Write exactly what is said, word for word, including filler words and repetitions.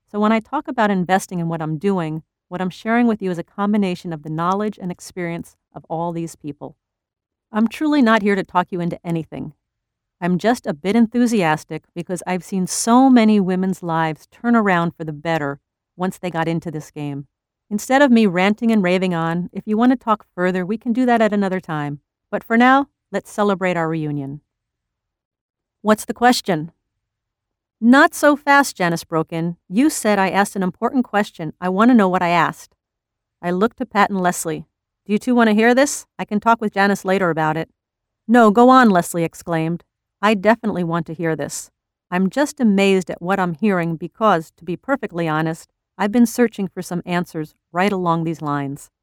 So when I talk about investing in what I'm doing, what I'm sharing with you is a combination of the knowledge and experience of all these people. I'm truly not here to talk you into anything. I'm just a bit enthusiastic because I've seen so many women's lives turn around for the better once they got into this game. Instead of me ranting and raving on, if you want to talk further, we can do that at another time. But for now, let's celebrate our reunion. What's the question? Not so fast, Janice broke in. You said I asked an important question. I want to know what I asked. I looked to Pat and Leslie. Do you two want to hear this? I can talk with Janice later about it. No, go on, Leslie exclaimed. I definitely want to hear this. I'm just amazed at what I'm hearing because, to be perfectly honest, I've been searching for some answers right along these lines.